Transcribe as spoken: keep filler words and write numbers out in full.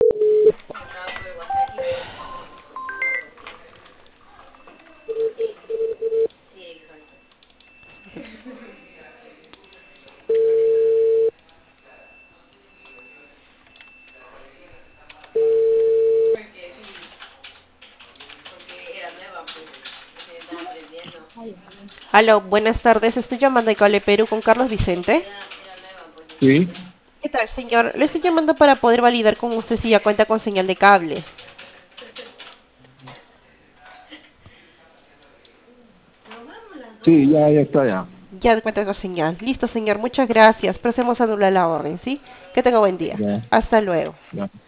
Aló, buenas tardes. Estoy llamando de Cable Perú con Carlos Vicente. Sí, ¿Qué tal, señor? Le estoy llamando para poder validar con usted si ya cuenta con señal de cable. sí, ya, ya está ya. Ya cuenta con señal. Listo, señor. Muchas gracias. Procedemos a anular la orden, ¿sí? Que tenga buen día. Ya, Hasta luego. ya.